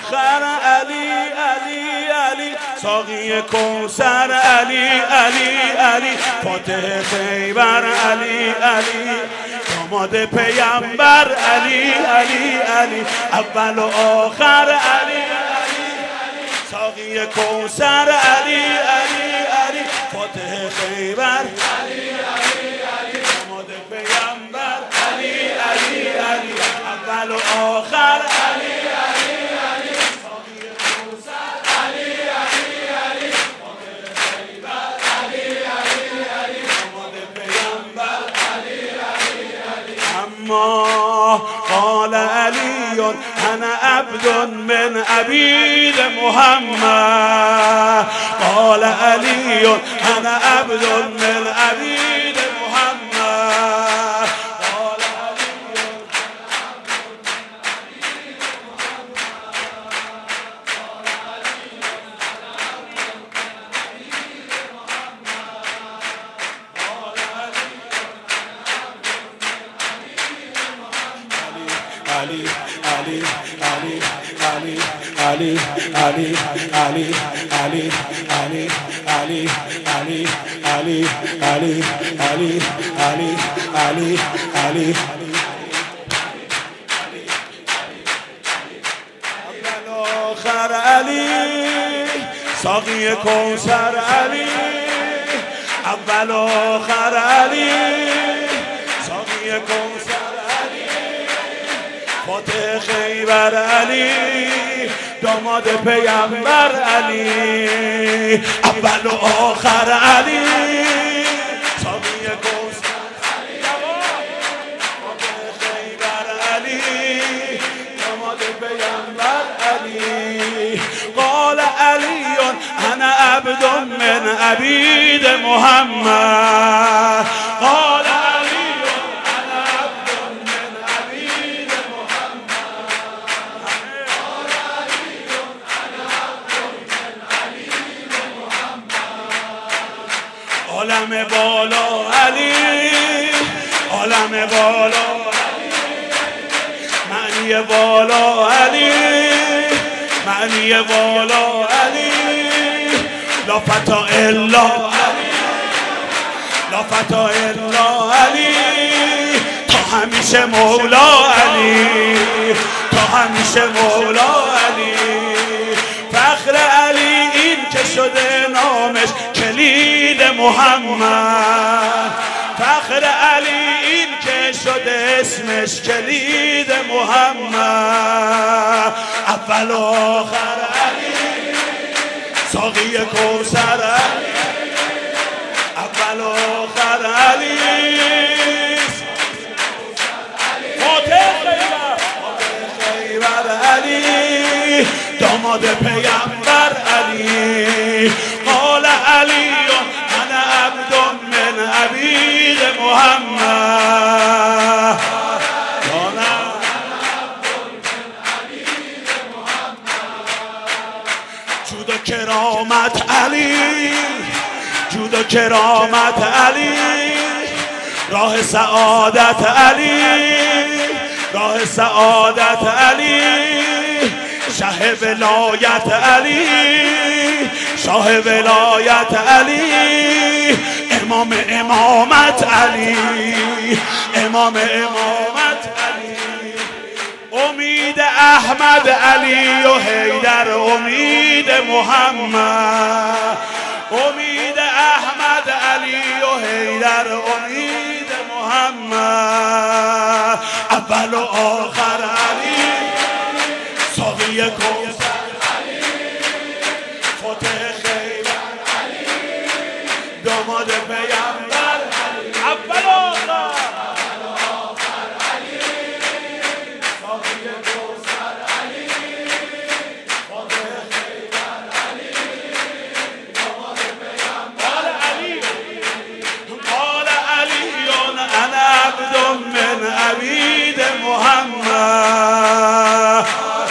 آخر علی علی علی ساقی کوثر علی علی علی فاتح خیبر علی علی داماد پیامبر علی علی علی اول و آخر علی علی ساقی کوثر علی علی علی فاتح خیبر علی علی علی داماد پیامبر علی علی علی اول و آخر علی علی علی ساقی کوثر علی علی علی فاتح خیبر علی علی علی داماد پیامبر علی علی علی اما قال علی انا عبد من عبید محمد قال علی انا عبد من عبید محمد قال علی Ali, Ali, Ali, Ali, Ali, Ali, Ali, Ali, Ali, Ali, Ali, Ali, Ali, Ali, Ali, Ali, Ali. اول آخر علی ساقی کوثر علی اول آخر علی ساقی کوثر فاتح خیبر علی داماد پیامبر علی اول و آخر علی ساقی کوثر علی فاتح خیبر علی داماد پیامبر علی قال علی انا عبد من عبید محمد قال عالم بالا علی عالم بالا علی معنی بالا علی معنی بالا علی لا فتا الا علی لا فتا الا علی تا همیشه مولا علی تا همیشه مولا علی فخر علی این که شده نامش کلید محمد فخر علی این که شده اسمش کلید محمد اول و آخر علی ساقی کوثر علی اول و آخر علی فاتح خیبر علی داماد پیامبر علی قال علی انا عبد من عبید محمد جود و کرامت علی جود و کرامت علی راه سعادت علی راه سعادت علی شاه ولایت علی شاه ولایت علی امام امامت علی امام امامت علی امید احمد علی و حیدر امید محمد امید احمد علی و حیدر امید محمد اول و آخر علی ساقی کوثر علی فاتح خیبر علی داماد پیامبر علی اول و آخر علی ساقی کوثر علی فاتح خیبر علی داماد پیامبر علی قال علی انا عبد من عبید محمد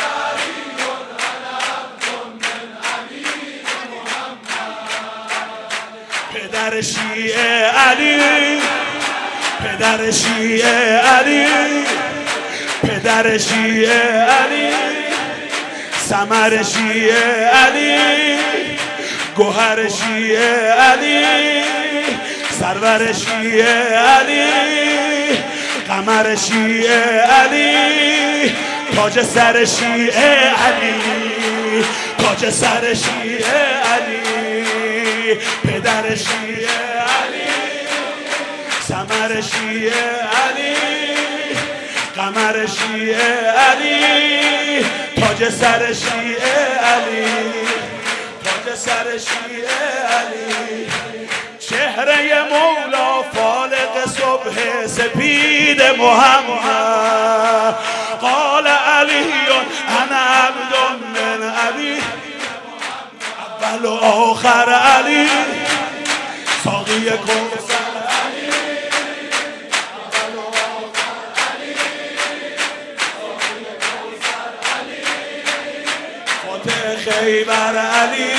پدر شیعه علی پدر شیعه علی پدر شیعه علی ثمر شیعه علی، گوهر شیعه علی، سرور شیعه علی، قمر شیعه علی، تاج سر شیعه علی، تاج سر شیعه علی، پدر شیعه علی، ثمر شیعه علی، قمر شیعه علی، تاج سر شیعه علی، تاج سر شیعه علی. چهره مولا فالق صبح سپید محمد، قال علی انا عبد من علی، اول و آخر علی، ساقی کوثر علی، اول و آخر علی، ساقی کوثر علی، فاتح خیبر علی،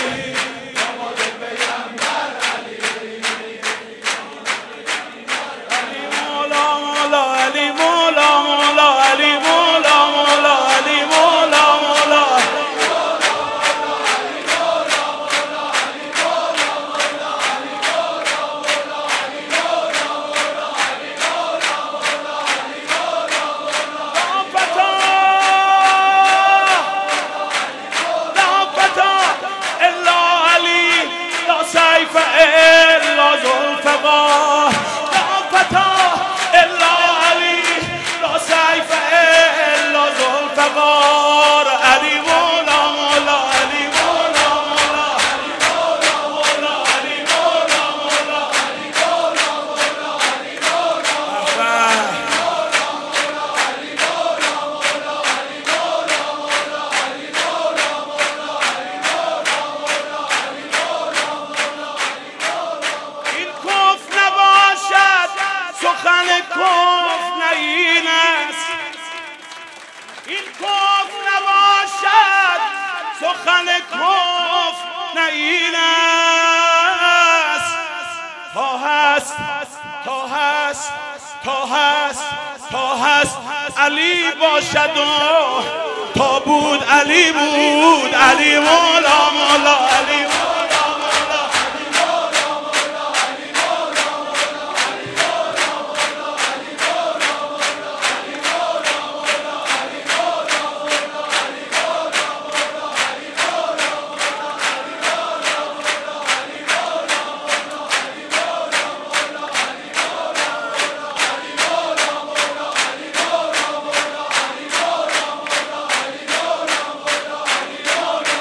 سخن کفر نه این است، تا هست تا هست تا هست تا هست علی باشد و تا بود علی بود، علی مولا مولا علی مولا مولا علی مولا مولا علی مولا مولا علی مولا مولا علی مولا مولا علی مولا مولا علی مولا مولا علی مولا مولا علی مولا مولا علی مولا مولا علی مولا مولا علی مولا مولا علی مولا مولا علی مولا مولا علی مولا مولا علی مولا مولا علی مولا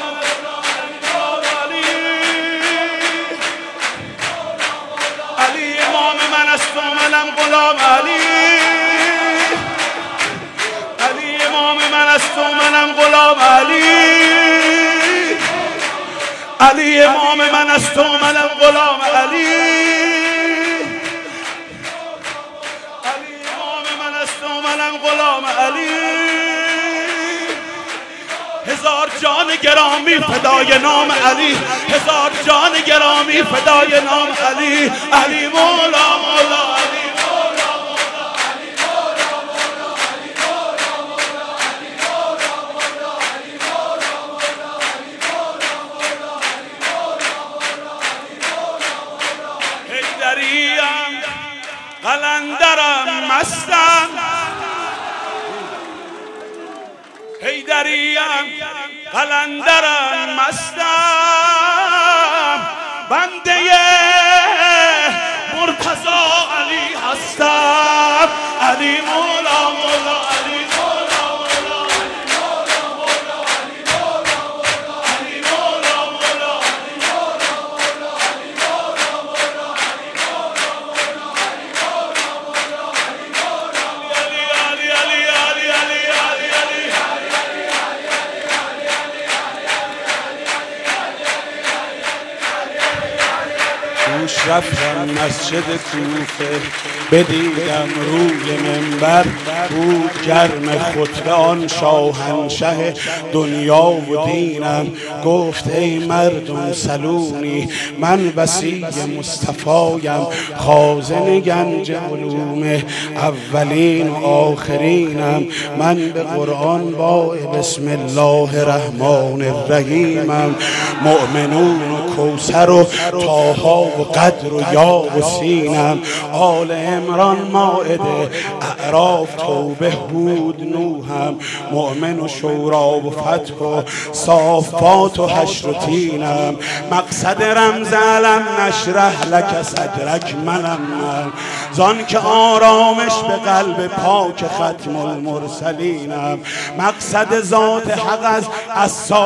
علی امام من است و منم غلام علی، علی امام من است و منم غلام علی، علی امام من است و منم غلام علی، علی امام من است و منم غلام علی. هزار جان گرامی فدای نام علی، هزار جان گرامی فدای نام علی، علی مولا مولا علی مولا مولا علی مولا مولا علی مولا مولا علی مولا مولا علی مولا مولا علی مولا مولا علی مولا مولا علی مولا مولا. حیدریم قلندرم مستم، حیدریم قلندرم مستم، بنده مرتضی علی هستم، علی مولا مولا علی مولا مولا علی مولا مولا علی مولا مولا علی مولا مولا علی مولا مولا علی مولا مولا علی مولا مولا علی مولا مولا علی مولا علی علی علی علی علی علی علی دوش رفتم مسجد کوفه بدیدم روی منبر بود گرم خطبه آن شاهنشه دنیا و دینم. گفت ای مردم سلونی من وصی مصطفایم خازن گنج علوم اولین و آخرینم. من به قرآن با بسم الله الرحمن الرحیمم. مؤمنون و کوثر و طاها و قدر و یا و سینم. آل عمران مائده اعراف توبه هود نوحم. مؤمن و شورا و فتح و صافات و حشر و تینم. مقصد رمز علم نشرح لک صدرک منم من زان که آرامش به قلب پاک ختم المرسلینم. مقصد ذات حق از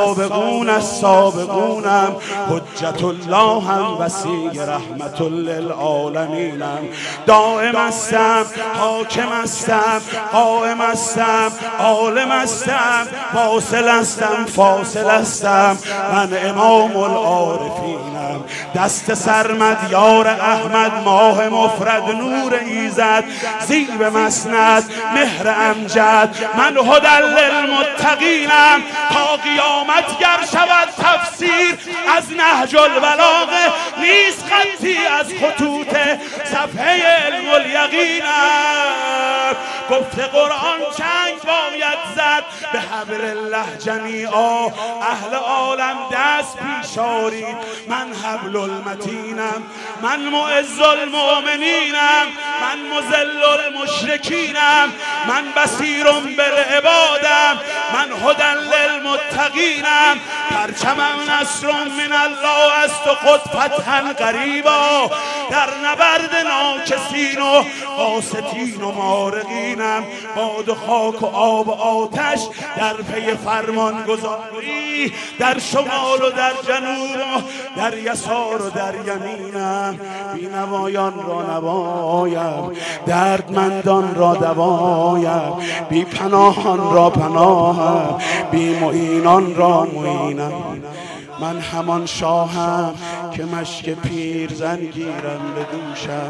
سابقونم. حجت الله هم وسیع رحمت للعالمینم. دائم هستم حاکم هستم قائم هستم عالم هستم واصل هستم فاصل هستم. من امام العارفینم. دست سرمد یار احمد ماه مفرد نور ایزد زیب مسند مهر امجد. من هدی للمتقینم تا قیامت گر شود تفسیر از نهج البلاغه نیست خطی از خطوط صفحه علم الیقینم. گفت قرآن چنگ باید زد به حبل الله جمیعا اهل عالم دست پیش آرید. من حبل المتینم. من معز المؤمنینم. من مذل المشرکینم. من بصیر بالعبادم. من هدی للمتقینم. پرچمم نصر من الله است و خود فتحا قریبا. در نبرد ناکسین و قاستین و مارقینم. باد و خاک و آب و آتش در پی فرمان گذاری در شمال و در جنوب و در یسار و در یمینم. بینوایان را نوایم دردمندان را دوایم. بی پناهان را پناهم بی معینان را معینم. من همان شاهم که مشک پیرزن گیرم به دوشم.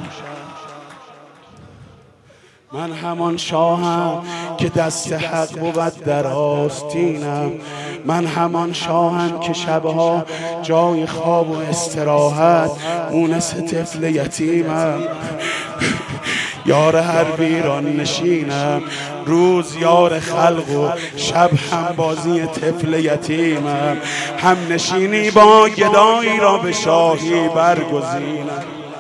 من همان شاهم که دست حق بود در آستینم. من همان شاهم که شبها جای خواب و استراحت مونس طفل یتیمم. یار هر ویران نشینم. روز یار خلق و شب هم بازی طفل یتیمم. هم نشینی با گدایی را به شاهی برگزینم.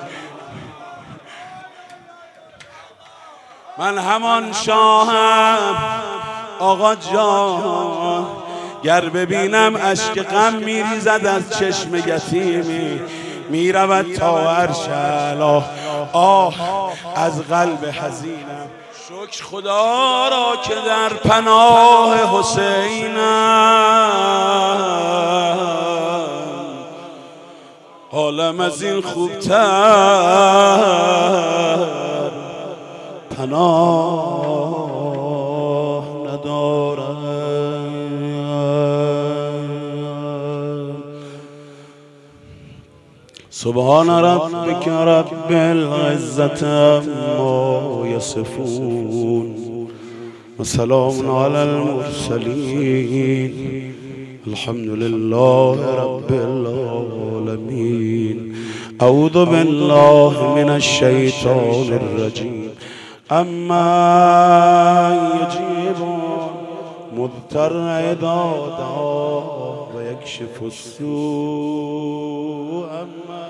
من همان شاهم آقا جان گر ببینم اشک غم میریزد از چشم یتیمی میرود تا عرش اعلی آه از قلب حزینم. شکر خدا را که در پناه حسینم عالم از این خوبتر پناه ندارم. سبحان ربک رب العزة عما یصفون و سلام علی المرسلین الحمد لله رب العالمین. اعوذ بالله من الشیطان الرجیم. اما یجیب مضطر اذا دعا و یکشف السوء. اما